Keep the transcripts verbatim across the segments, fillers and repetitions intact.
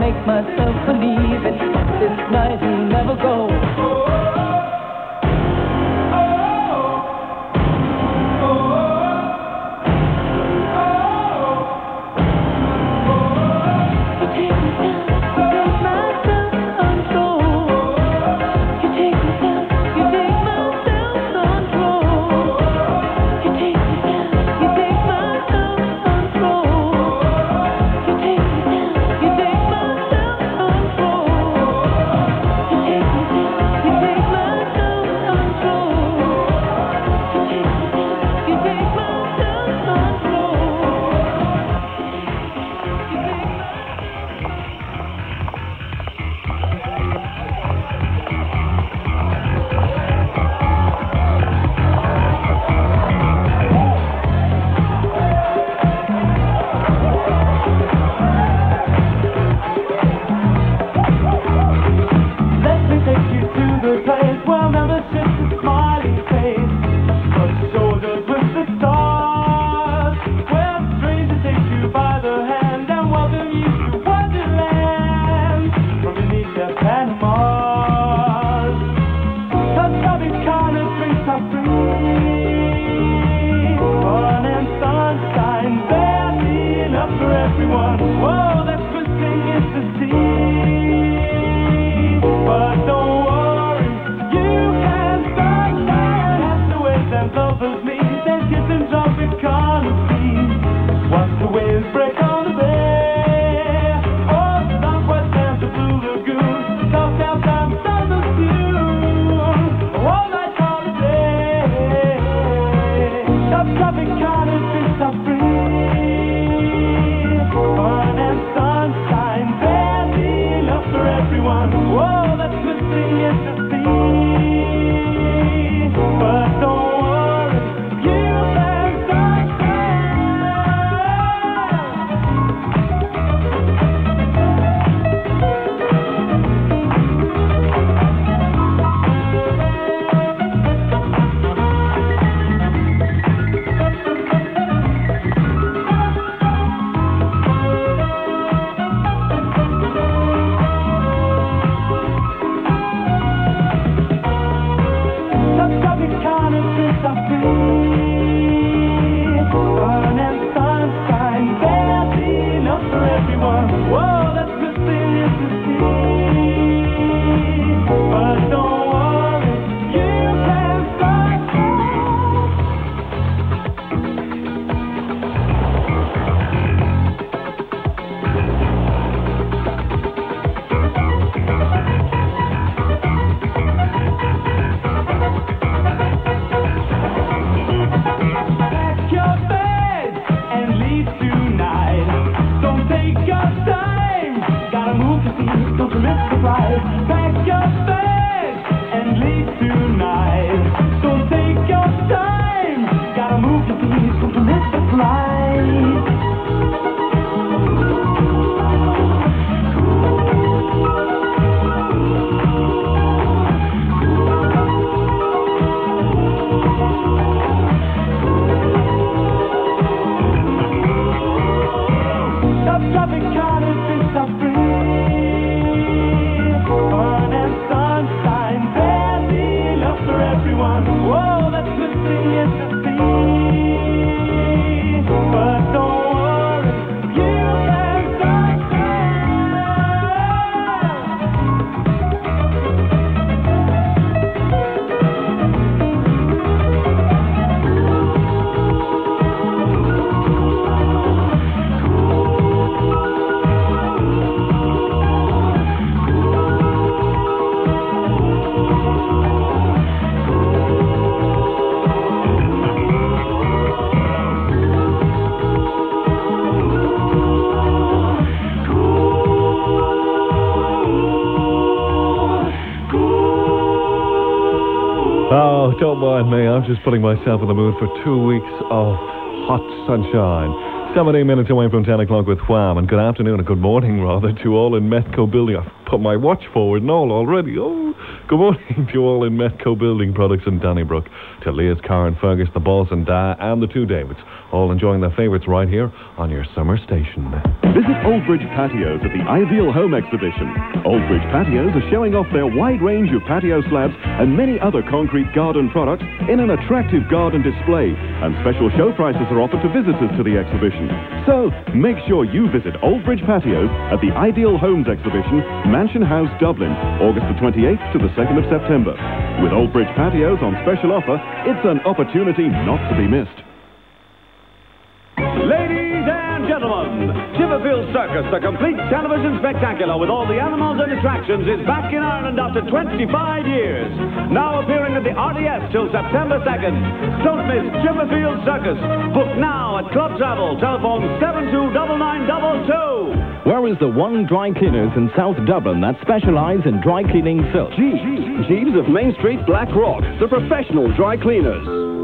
make myself believe it. This night will never go. Oh, don't mind me. I'm just putting myself in the mood for two weeks of hot sunshine. seventeen minutes away from ten o'clock with Wham. And good afternoon, or good morning, rather, to all in Metco building. I've put my watch forward and all already. Oh, Good morning to you all in Metco Building Products in Donnybrook, to Leah's Car and Fergus, the Boss and Da, and the two Davids, all enjoying their favourites right here on your summer station. Visit Oldbridge Patios at the Ideal Home Exhibition. Oldbridge Patios are showing off their wide range of patio slabs and many other concrete garden products in an attractive garden display, and special show prices are offered to visitors to the exhibition. So, make sure you visit Oldbridge Patios at the Ideal Homes Exhibition, Mansion House, Dublin, August the twenty-eighth to the second of September. With Oldbridge Patios on special offer, it's an opportunity not to be missed. Ladies and gentlemen, Chipperfield Circus, the complete television spectacular with all the animals and attractions, is back in Ireland after twenty-five years. Now appearing at the R D S till September second. Don't miss Chipperfield Circus. Book now at Club Travel. Telephone seven two nine nine two two. Where is the one dry cleaners in South Dublin that specialise in dry cleaning filth? Jeeves. Jeeves of Main Street, Blackrock. The professional dry cleaners.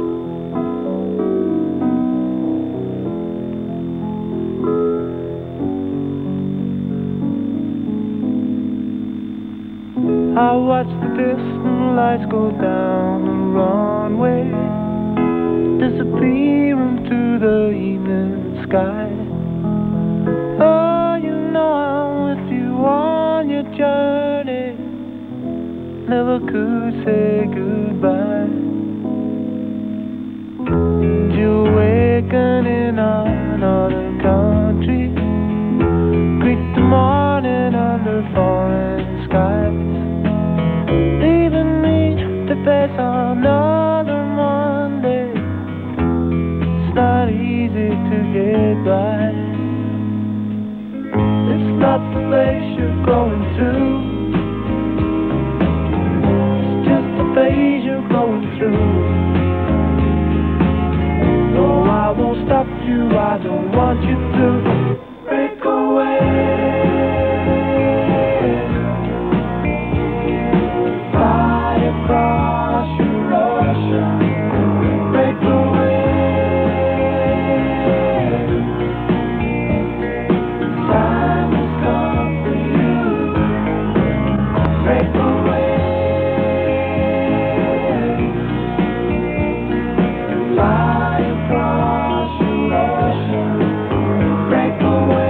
I watch the distant lights go down the runway, disappear into the evening sky. Oh, you know I'm with you on your journey, never could say goodbye. And you awaken in another country, greet the morning under foreign skies, leaving me to face another Monday. It's not easy to get by. It's not the place you're going to, it's just the phase you're going through. No, I won't stop you, I don't want you to break away. Across your ocean, break away. Time has come for you. Break away. Fly across your ocean, break away.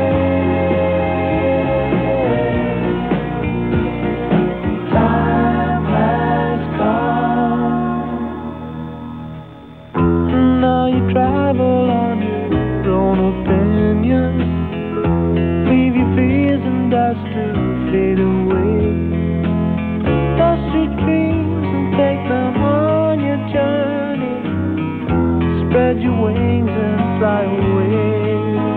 Travel on your own opinion, leave your fears and dust to fade away. Dust your dreams and take them on your journey. Spread your wings and fly away.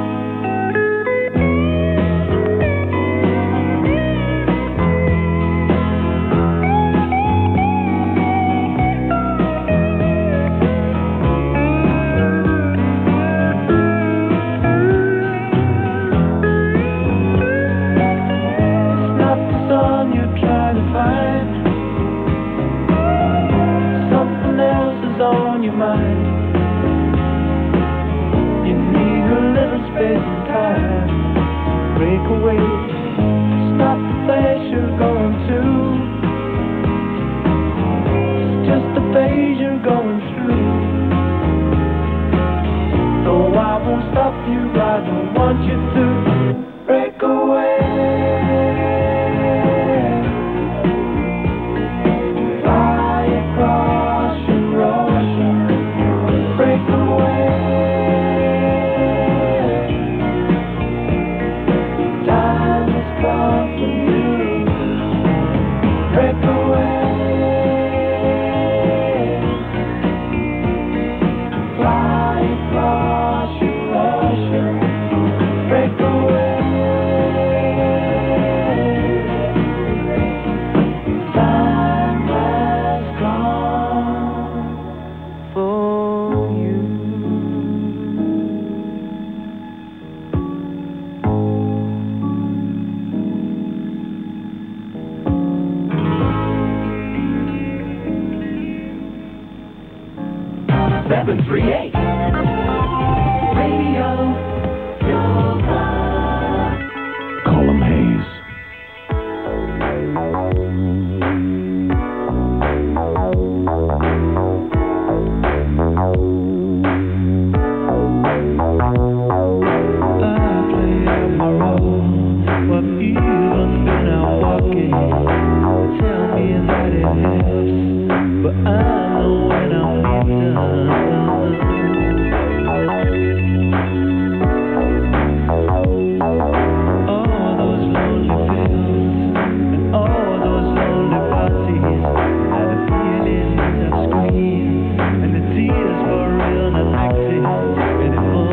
Something else is on your mind. You need a little space and time. Break away. It's not the place you're going to, it's just the phase you're going through. Though I won't stop you, I don't want you to break away. seven three eight. Radio Silver. Colin Hayes. but I know when I'm done. All those lonely fields and all those lonely parties, and the feelings of scream and the tears were real, not acting anymore.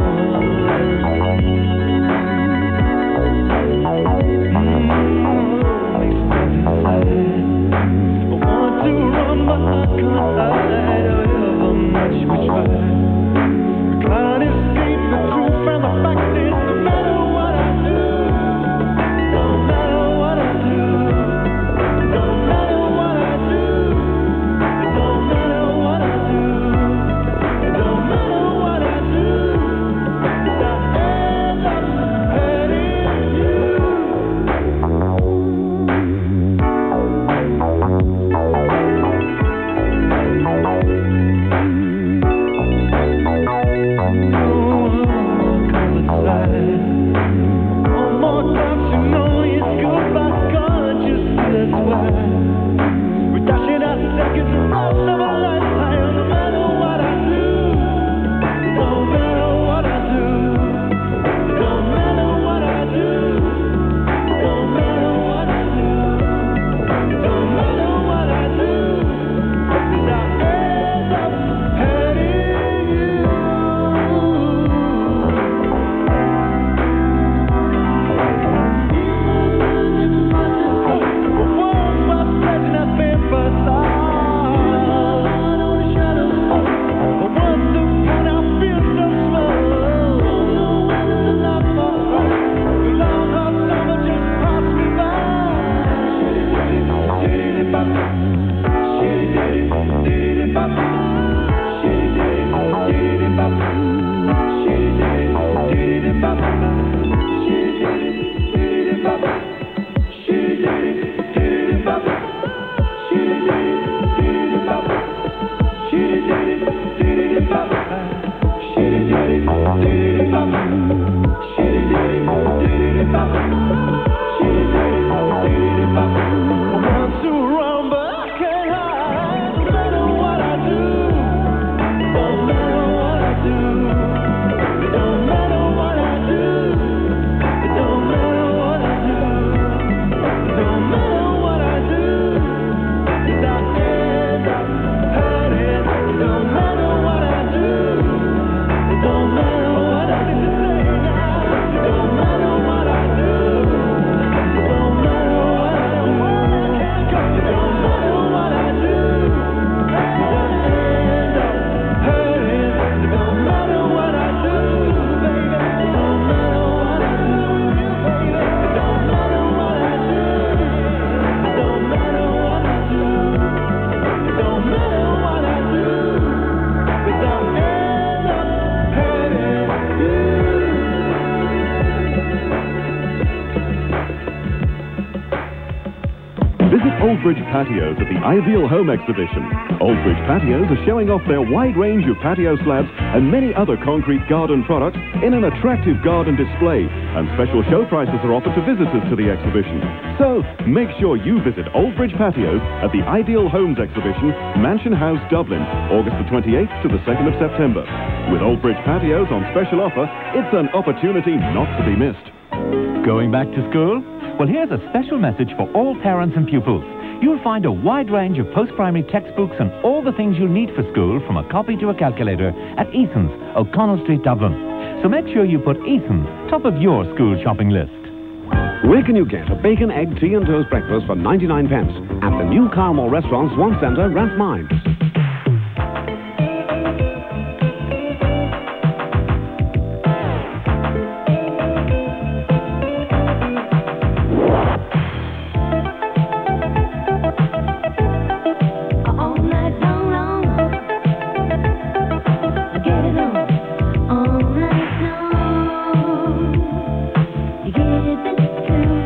Oldbridge Patios at the Ideal Home Exhibition. Oldbridge Patios are showing off their wide range of patio slabs and many other concrete garden products in an attractive garden display, and special show prices are offered to visitors to the exhibition. So, make sure you visit Oldbridge Patios at the Ideal Homes Exhibition, Mansion House, Dublin, August the twenty-eighth to the second of September. With Oldbridge Patios on special offer, it's an opportunity not to be missed. Going back to school? Well, here's a special message for all parents and pupils. You'll find a wide range of post-primary textbooks and all the things you need for school, from a copy to a calculator, at Eason's, O'Connell Street, Dublin. So make sure you put Eason's top of your school shopping list. Where can you get a bacon, egg, tea and toast breakfast for ninety-nine pence? At the new Carmel Restaurant, Swan Centre, Rathmines.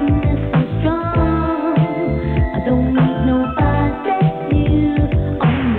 Don't need nobody new on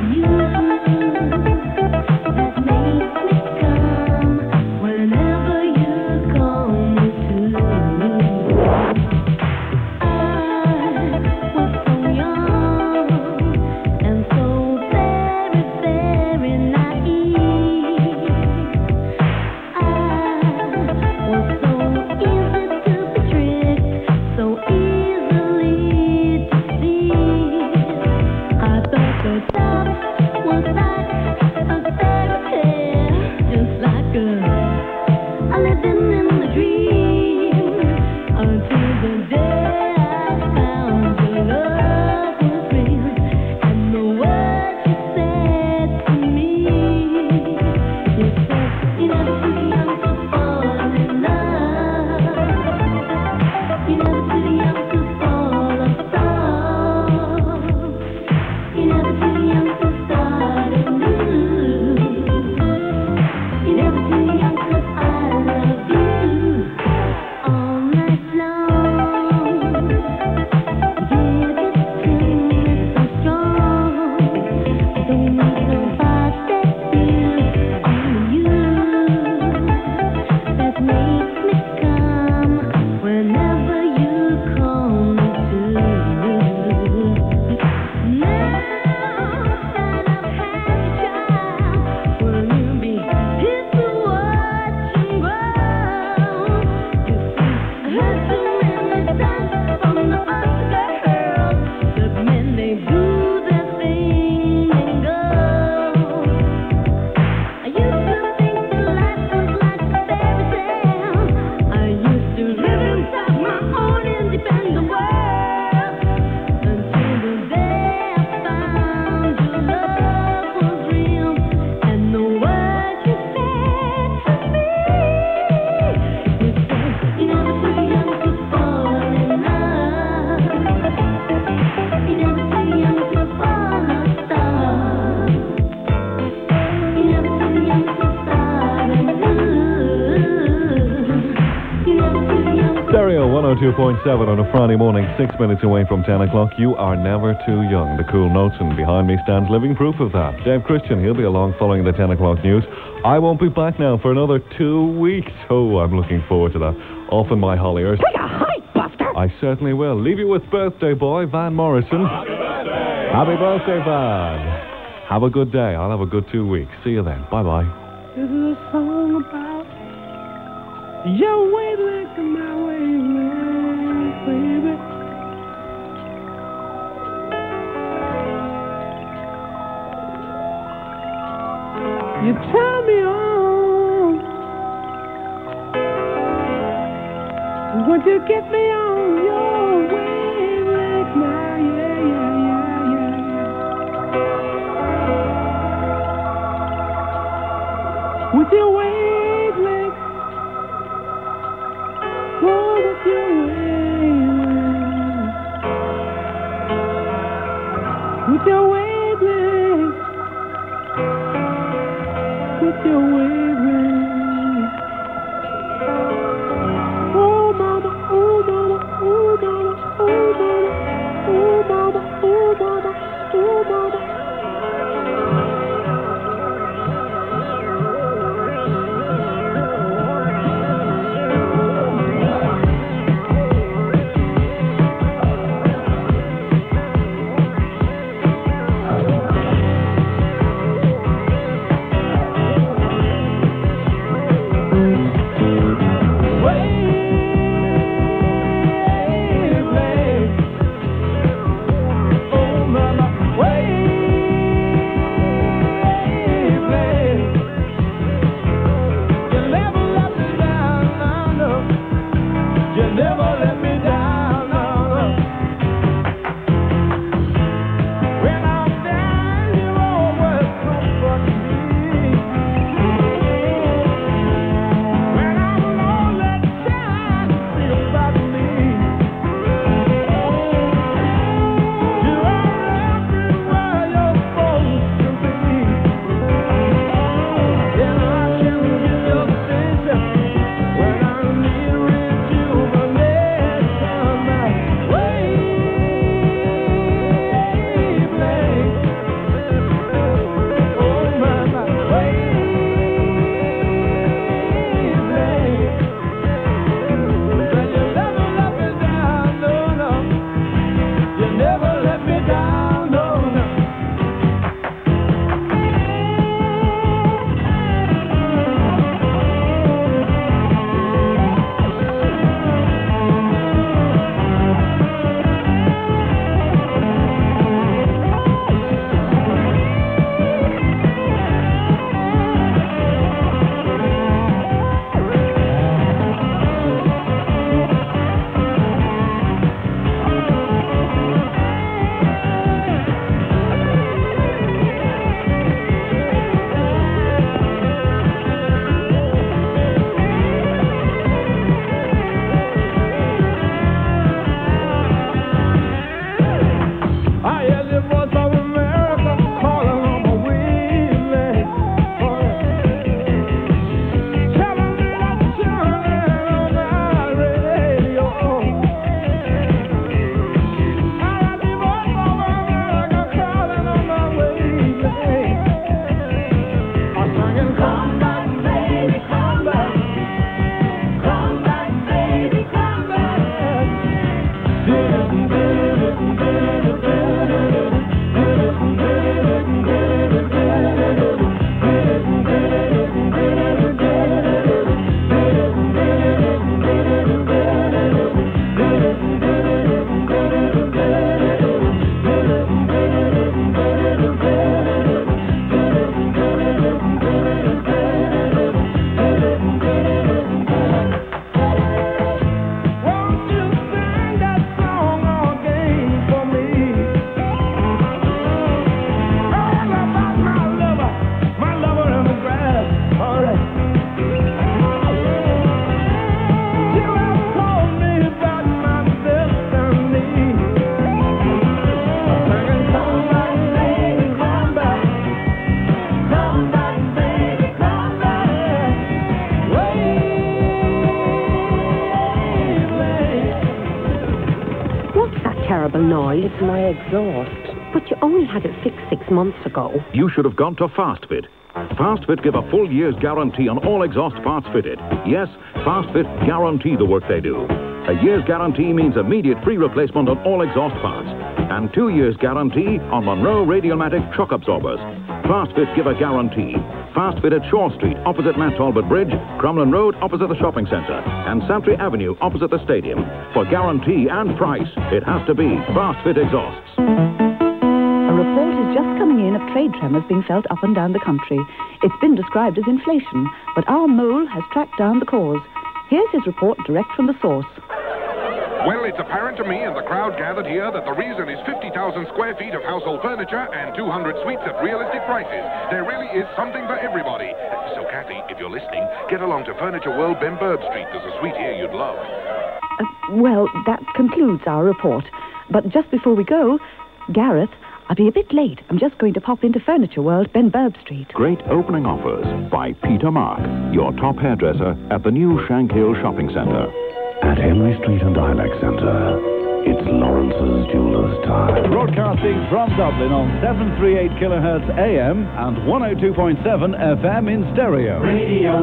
two point seven on a Friday morning, six minutes away from ten o'clock. You are never too young. The Cool Notes, and behind me stands living proof of that. Dave Christian, he'll be along following the ten o'clock news. I won't be back now for another two weeks. Oh, I'm looking forward to that. Off in my Holliers. Take a hike, Buster. I certainly will. Leave you with birthday boy Van Morrison. Happy birthday. Happy birthday, Van. Have a good day. I'll have a good two weeks. See you then. Bye-bye. This is a song about your wavelength and my wavelength, baby. You turn me on. Would you get me on your wavelength now? Yeah, yeah, yeah, yeah, yeah. With your wavelength. Oh, with your wavelength. With your wavelength. With your wavelength. Oh, mama, oh, mama, oh, mama, oh, mama, oh, mama, oh, mama, oh, mama. For me. What's that terrible noise? It's my exhaust. But you only had it fixed six months ago. You should have gone to FastFit. FastFit give a full year's guarantee on all exhaust parts fitted. Yes, FastFit guarantee the work they do. A year's guarantee means immediate free replacement on all exhaust parts. And two years guarantee on Monroe Radiomatic shock absorbers. FastFit give a guarantee. FastFit at Shore Street, opposite Matt Talbot Bridge, Crumlin Road, opposite the shopping centre, and Santry Avenue, opposite the stadium. For guarantee and price, it has to be FastFit exhausts. A report is just coming in of trade tremors being felt up and down the country. It's been described as inflation, but our mole has tracked down the cause. Here's his report direct from the source. Well, it's apparent to me and the crowd gathered here that the reason is fifty thousand square feet of household furniture and two hundred suites at realistic prices. There really is something for everybody. So, Kathy, if you're listening, get along to Furniture World, Benburb Street. There's a suite here you'd love. Uh, well, that concludes our report. But just before we go, Gareth, I'll be a bit late. I'm just going to pop into Furniture World, Benburb Street. Great opening offers by Peter Mark, your top hairdresser at the new Shankill Shopping Centre. At Henry Street and Ilex Centre, it's Lawrence's Jeweller's time. Broadcasting from Dublin on seven thirty-eight kilohertz A M and one oh two point seven F M in stereo. Radio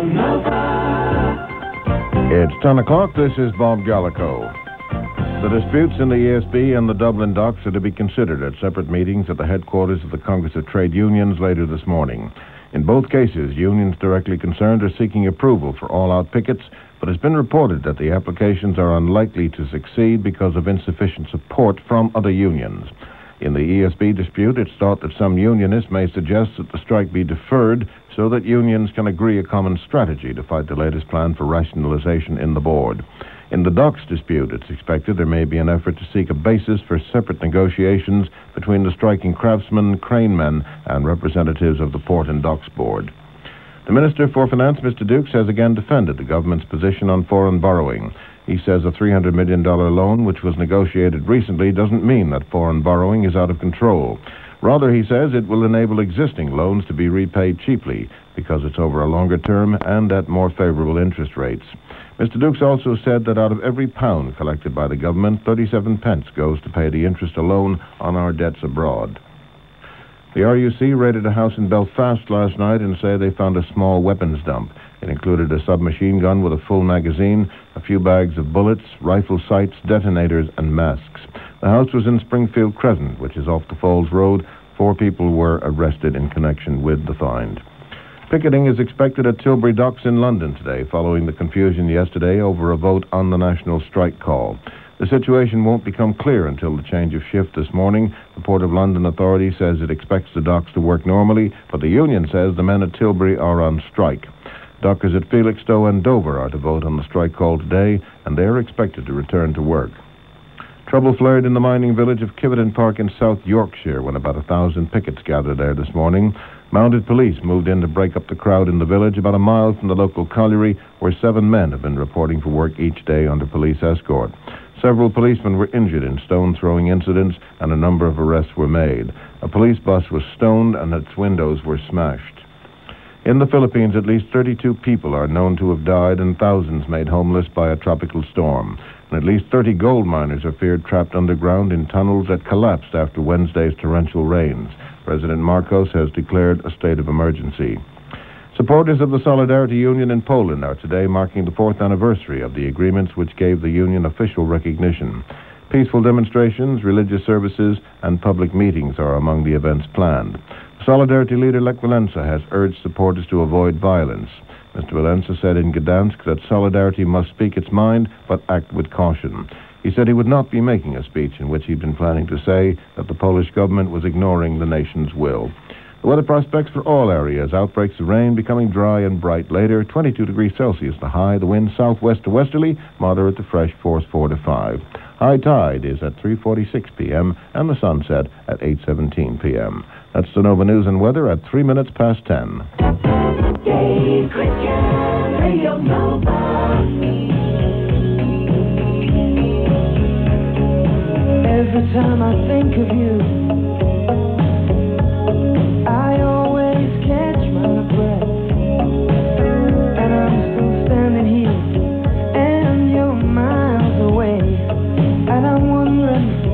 Nova. It's ten o'clock. This is Bob Gallico. The disputes in the E S B and the Dublin docks are to be considered at separate meetings at the headquarters of the Congress of Trade Unions later this morning. In both cases, unions directly concerned are seeking approval for all-out pickets, but it's been reported that the applications are unlikely to succeed because of insufficient support from other unions. In the E S B dispute, it's thought that some unionists may suggest that the strike be deferred so that unions can agree a common strategy to fight the latest plan for rationalization in the board. In the docks dispute, it's expected there may be an effort to seek a basis for separate negotiations between the striking craftsmen, cranemen, and representatives of the Port and Docks Board. The Minister for Finance, Mister Dukes, has again defended the government's position on foreign borrowing. He says a three hundred million dollars loan, which was negotiated recently, doesn't mean that foreign borrowing is out of control. Rather, he says it will enable existing loans to be repaid cheaply because it's over a longer term and at more favorable interest rates. Mister Dukes also said that out of every pound collected by the government, thirty-seven pence goes to pay the interest alone on our debts abroad. The R U C raided a house in Belfast last night and say they found a small weapons dump. It included a submachine gun with a full magazine, a few bags of bullets, rifle sights, detonators, and masks. The house was in Springfield Crescent, which is off the Falls Road. Four people were arrested in connection with the find. Picketing is expected at Tilbury Docks in London today, following the confusion yesterday over a vote on the national strike call. The situation won't become clear until the change of shift this morning. The Port of London Authority says it expects the docks to work normally, but the union says the men at Tilbury are on strike. Dockers at Felixstowe and Dover are to vote on the strike call today, and they are expected to return to work. Trouble flared in the mining village of Kiveton Park in South Yorkshire when about a thousand pickets gathered there this morning. Mounted police moved in to break up the crowd in the village about a mile from the local colliery, where seven men have been reporting for work each day under police escort. Several policemen were injured in stone-throwing incidents, and a number of arrests were made. A police bus was stoned, and its windows were smashed. In the Philippines, at least thirty-two people are known to have died and thousands made homeless by a tropical storm. And at least thirty gold miners are feared trapped underground in tunnels that collapsed after Wednesday's torrential rains. President Marcos has declared a state of emergency. Supporters of the Solidarity Union in Poland are today marking the fourth anniversary of the agreements which gave the union official recognition. Peaceful demonstrations, religious services, and public meetings are among the events planned. Solidarity leader Lech Walesa has urged supporters to avoid violence. Mister Walesa said in Gdansk that Solidarity must speak its mind, but act with caution. He said he would not be making a speech in which he'd been planning to say that the Polish government was ignoring the nation's will. The weather prospects for all areas: outbreaks of rain, becoming dry and bright later, twenty-two degrees Celsius the high, the wind southwest to westerly, moderate to fresh, force four to five. High tide is at three forty-six p.m. and the sunset at eight seventeen p.m. That's the Nova News and weather at three minutes past ten. Dave Christian, Radio Nova. Every time I think of you, I always catch my breath, and I'm still standing here, and you're miles away, and I'm wondering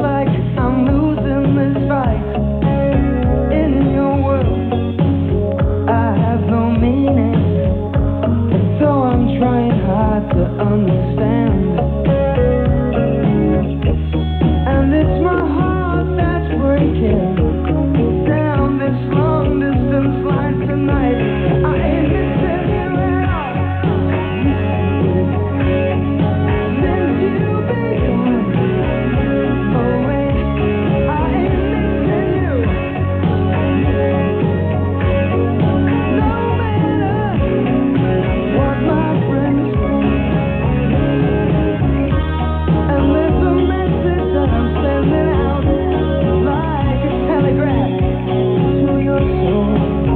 like I'm losing this fight. In your world, I have no meaning, so I'm trying hard to understand. And it's my heart that's breaking down this long distance line tonight. I ain't missing you at all. Since you've been away, I ain't missing you. No matter what my friends say. And there's a message that I'm sending out like a telegraph to your soul.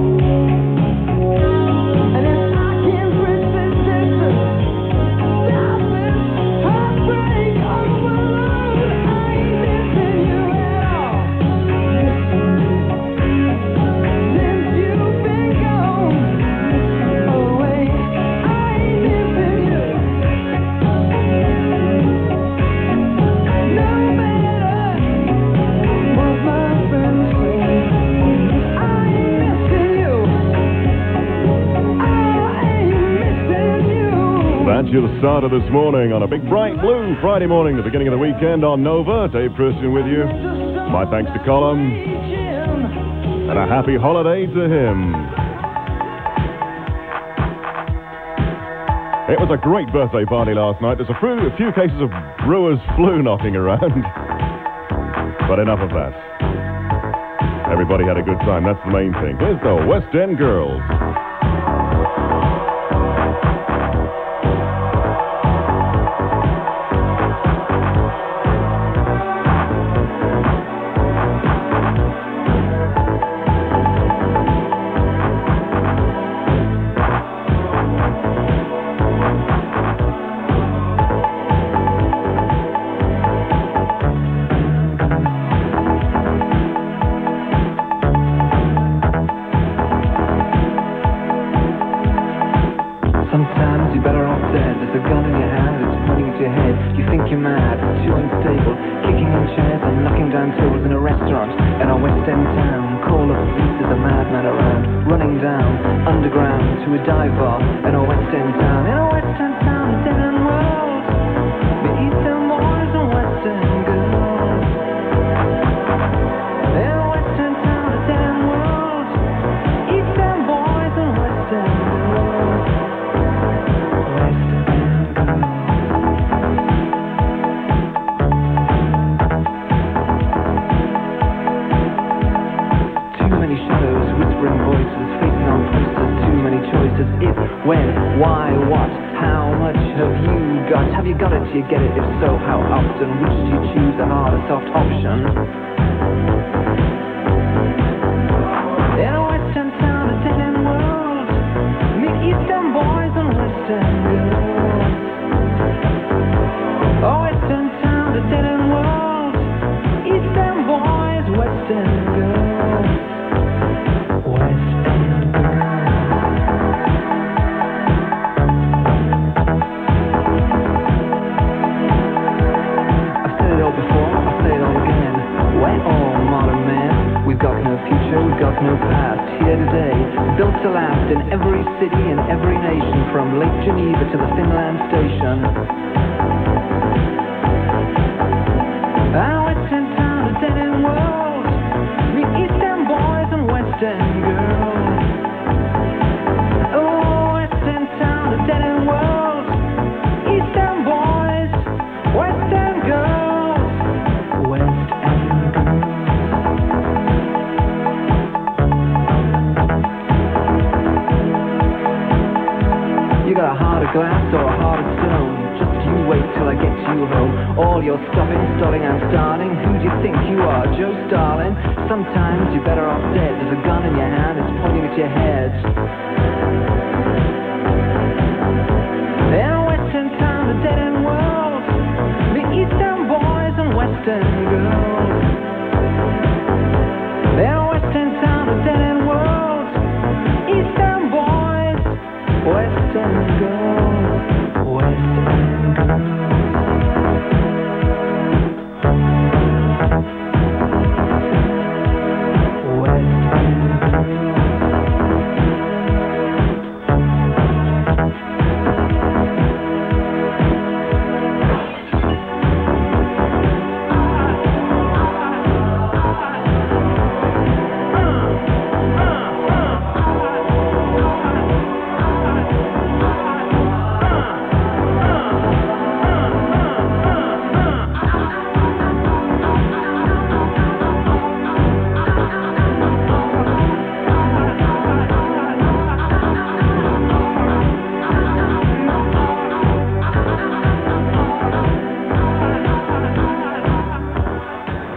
And if I can't bridge this distance, stop this heartbreak all alone, I ain't missing you at all. Since you've been gone away, I ain't missing you. No matter what my friends say, I ain't missing you. I ain't missing you. That's your start of this morning on a big bright blue Friday morning, the beginning of the weekend on Nova. Dave Christian with you. My thanks to Colin, and a happy holiday to him. It was a great birthday party last night. There's a few, a few cases of brewer's flu knocking around. But enough of that. Everybody had a good time. That's the main thing. Here's the West End Girls. Sometimes you're better off dead. There's a gun in your hand, it's pointing at your head. You think you're mad, too unstable, kicking on chairs and knocking down tables in a restaurant in a West End town. Call the police, there's a madman around, running down underground to a dive bar in a West End town. In a West End town, a dead end world. The Eastern boys and West End girls. In a West End town, a dead end world. Eastern boys and West End girls. If, when, why, what, how much have you got? Have you got it? Do you get it? If so, how often? Which do you choose, the hard or soft option? In a Western town, a dead end world, meet Eastern boys and Western girls. A Western town, a dead end world, Eastern boys, Western girls. Western girls. We've got no past, here today, built to last in every city and every nation, from Lake Geneva to the Finland station. Our Western town, a dead end world, meet Eastern boys and Western girls. Oh, Western town, a dead end world, Eastern boys, Western girls, West End girls. You got a heart of glass or a heart of stone? Just you wait till I get you home. All your stopping, stalling and starting. Who do you think you are, Joe Starling? Sometimes you're better off dead. There's a gun in your hand, it's pointing at your head. In a Western town, a dead end world, the Eastern boys and Western girls. In a Western town, a dead end world, Eastern boys, Western girls, Western girls.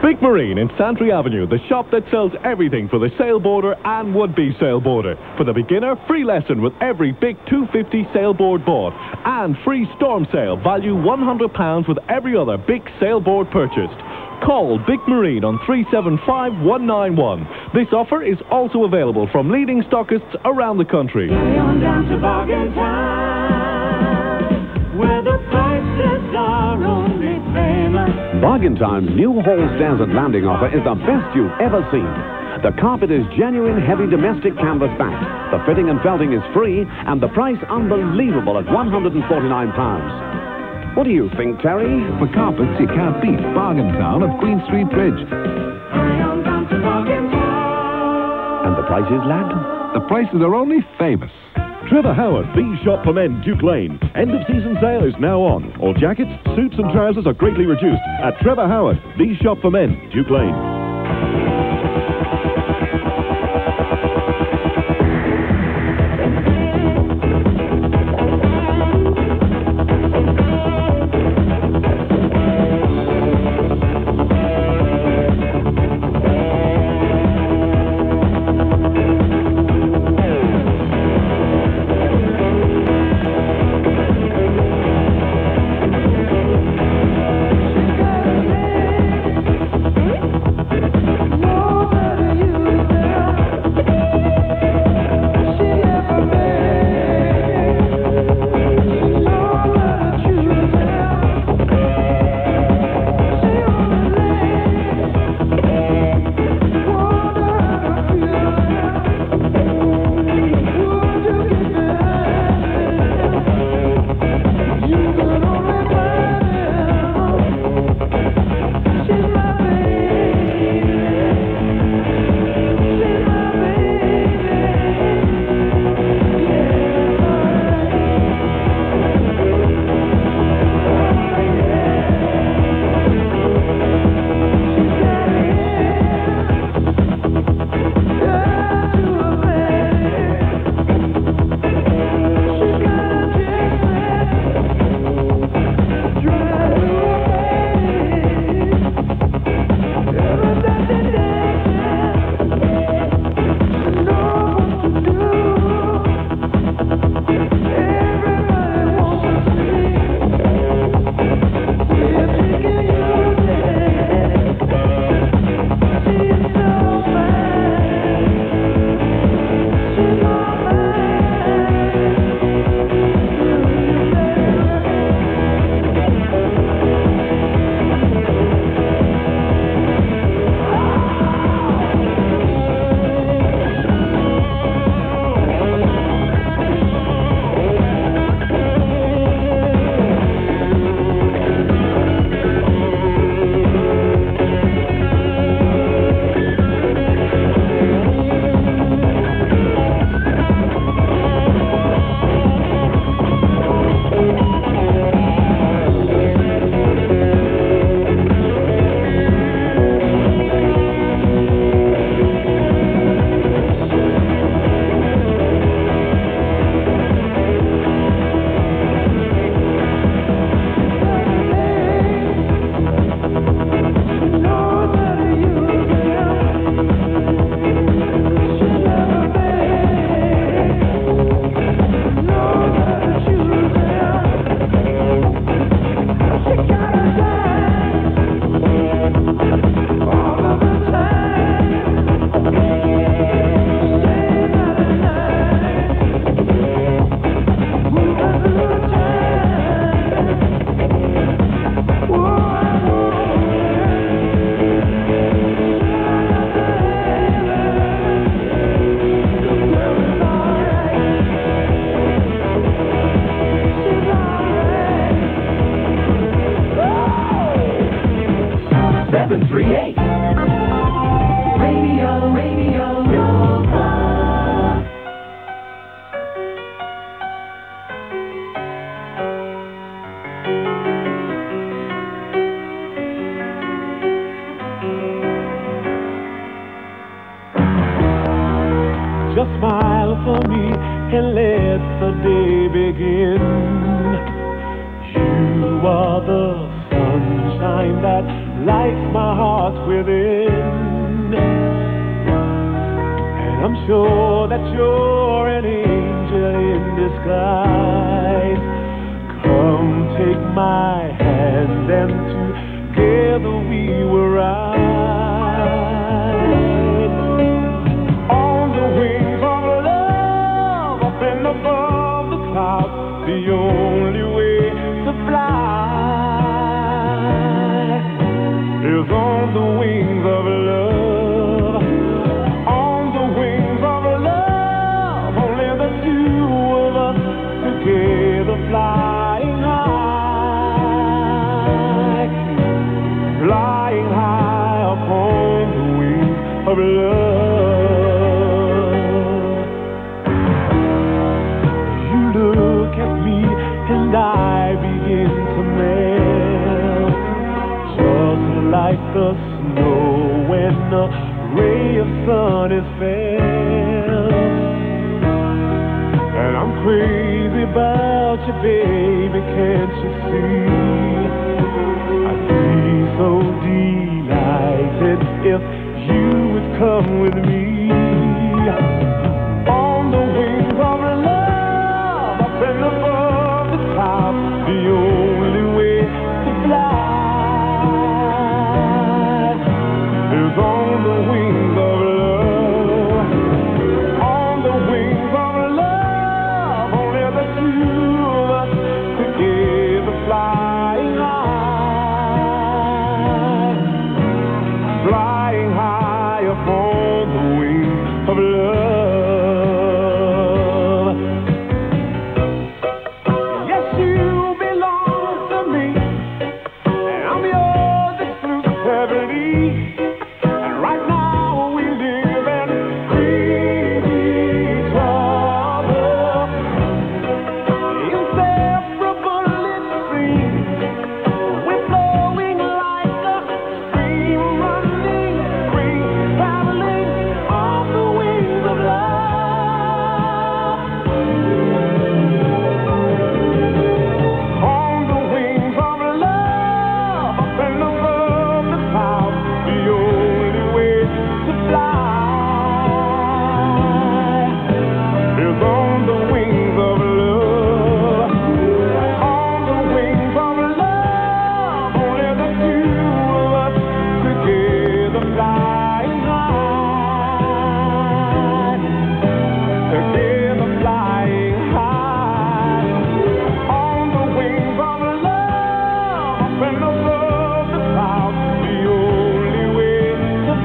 Big Marine in Santry Avenue, the shop that sells everything for the sailboarder and would-be sailboarder. For the beginner, free lesson with every big two fifty sailboard bought. And free storm sail, value one hundred pounds with every other big sailboard purchased. Call Big Marine on three seven five, one nine one. This offer is also available from leading stockists around the country. On down to Bargain Time, where the prices are only famous. Bargain Time's new hall stairs and landing offer is the best you've ever seen. The carpet is genuine heavy domestic canvas backed. The fitting and felting is free, and the price unbelievable at one hundred forty-nine pounds. What do you think, Terry? For carpets you can't beat Bargain Town of Queen Street Bridge. And the prices, lad? The prices are only famous. Trevor Howard, the shop for men, Duke Lane. End of season sale is now on. All jackets, suits and trousers are greatly reduced at Trevor Howard, the shop for men, Duke Lane. seven three eight. Radio, Radio Nova. Just smile for me and let the day begin. You are the sunshine that lights my heart within. And I'm sure that you're an angel in disguise. Come take my hand and together we will ride on the wings of love, up and above the clouds. The only way to fly is on the wings of love. On the wings of love, only the two of us together flying high, flying high upon the wings of love. You look at me and I begin to melt, just like the snow when a ray of sun is felt. And I'm crazy about you, baby, can't you see? I'd be so delighted if you would come with me. On the wings of love, up and above the clouds, the only way to fly is on the wings of love. On the wings of love, only the two of us together flying high, flying high upon the wings of love. Yes, you belong to me, and I'm yours exclusively. And right now we live and breathe each other, inseparable it seems. We're flowing like a stream, running free, traveling on the wings of love. On the wings of love, up and above the clouds, the only way to fly is on the wings of love. On the wings of love, only the two of us together flying high, together flying high. On the wings of love, up and above the clouds, the only way to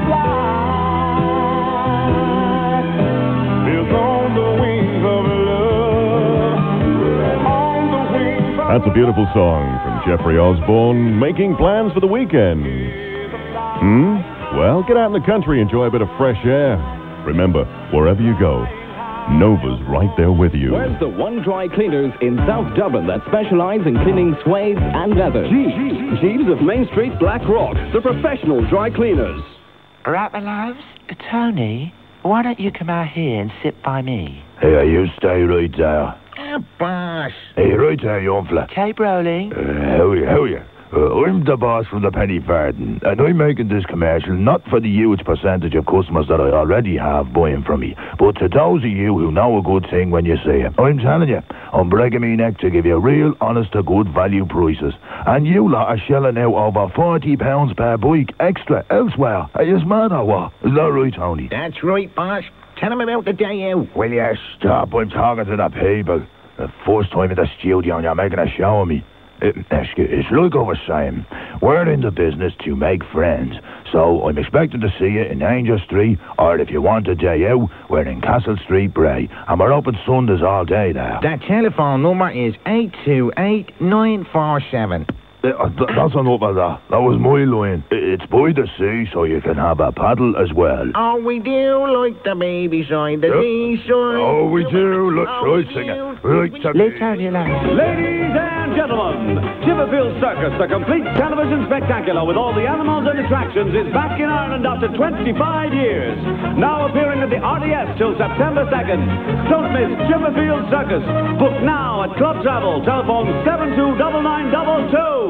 fly is on the wings of love. On the wings of That's a beautiful song from Jeffrey Osborne, making plans for the weekend. Hmm? Well, get out in the country, enjoy a bit of fresh air. Remember, wherever you go, Nova's right there with you. Where's the One Dry Cleaners in South Dublin that specialise in cleaning suede and leather? Jeeves. Jeeves of Main Street, Blackrock. The professional dry cleaners. Right, my loves? Tony, why don't you come out here and sit by me? Hey, you stay right there. Oh, boss. Hey, right there, young fella. Tape rolling. Uh, how are you? How are you? Uh, I'm the boss from the Penny Farthing, and I'm making this commercial not for the huge percentage of customers that I already have buying from me, but to those of you who know a good thing when you see it. I'm telling you, I'm breaking my neck to give you real, honest to good value prices. And you lot are shelling out over forty pounds per bike extra elsewhere. Are you mad or what? Is that right, Tony? That's right, boss. Tell him about the day out. Will you stop? I'm talking to the people. The first time in the studio and you're making a show of me. It, it's like I was saying, we're in the business to make friends. So I'm expecting to see you in Angel Street, or if you want a day out, we're in Castle Street, Bray. And we're open Sundays all day there. That telephone number is eight two eight nine four seven. Uh, th- that's enough of that. That was my line. It's by the sea, so you can have a paddle as well. Oh, we do like the baby side, the seaside. Oh, we do. Let's try singing. Right, let's turn you loud. Ladies and gentlemen, Chipperfield Circus, the complete television spectacular with all the animals and attractions, is back in Ireland after twenty-five years. Now appearing at the R D S till September second. Don't miss Chipperfield Circus. Book now at Club Travel. Telephone seven two nine nine two two.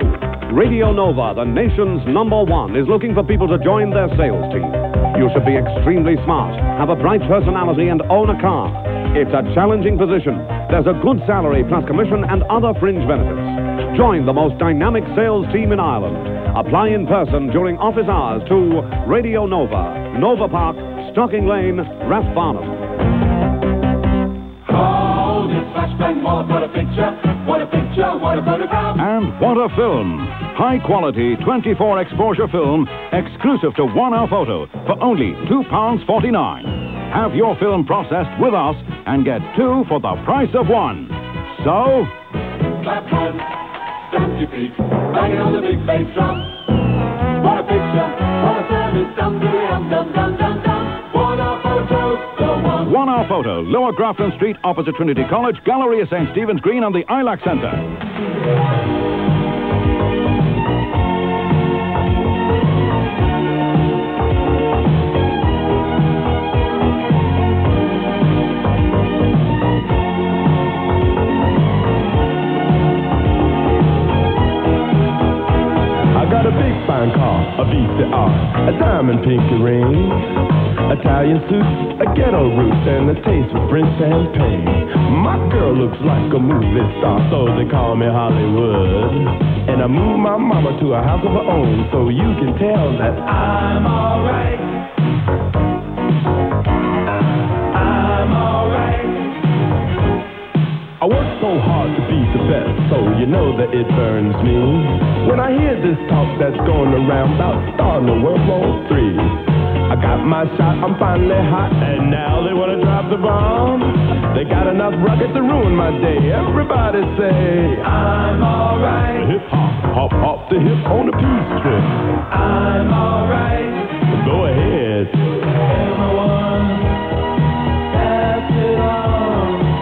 Radio Nova, the nation's number one, is looking for people to join their sales team. You should be extremely smart, have a bright personality, and own a car. It's a challenging position. There's a good salary plus commission and other fringe benefits. Join the most dynamic sales team in Ireland. Apply in person during office hours to Radio Nova, Nova Park, Stocking Lane, Rathfarnham. Oh, this flashbang wall, what a picture, what a picture, what a photograph. And what a film. High quality twenty-four exposure film exclusive to One Hour Photo for only two pounds forty-nine. Have your film processed with us and get two for the price of one. So, clap hands, stamp your feet, bang on the big bass drum. What a picture, what a service, dum dum dum dum dum dum. One Hour Photo, the one. One Hour Photo, Lower Grafton Street, opposite Trinity College, Gallery of Saint Stephen's Green, and the I LAC Centre. Fine car, a V C R, a diamond pinky ring, Italian suit, a ghetto roots, and a taste of French champagne. My girl looks like a movie star, so they call me Hollywood. And I moved my mama to a house of her own, so you can tell that I'm alright. I'm alright. I work so hard to be the best, so you know that it burns me when I hear this talk that's going around about starting a World War Three. I got my shot, I'm finally hot, and now they want to drop the bomb. They got enough rockets to ruin my day. Everybody say, I'm alright. Hip hop, hop, hop the hip on a peace trip. I'm alright. Go ahead. Everyone, pass it on.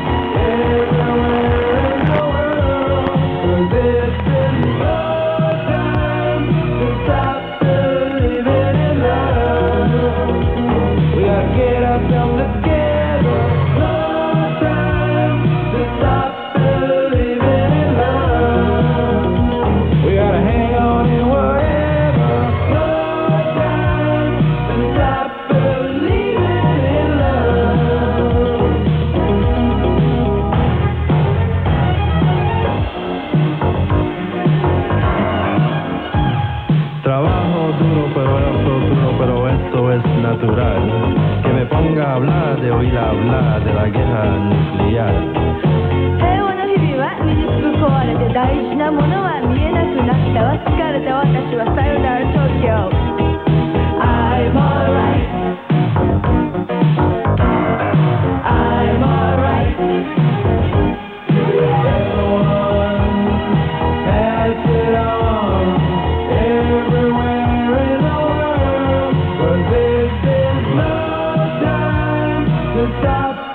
Hablar de oír hablar de la guerra nuclear. 平和な日々は未熟く壊れて大事なものは見えなくなったわ。疲れた私はさよなら東京。I'm alright. I'm alright. Everyone, pass it on. Everywhere in the world, 'cause this is love. Stop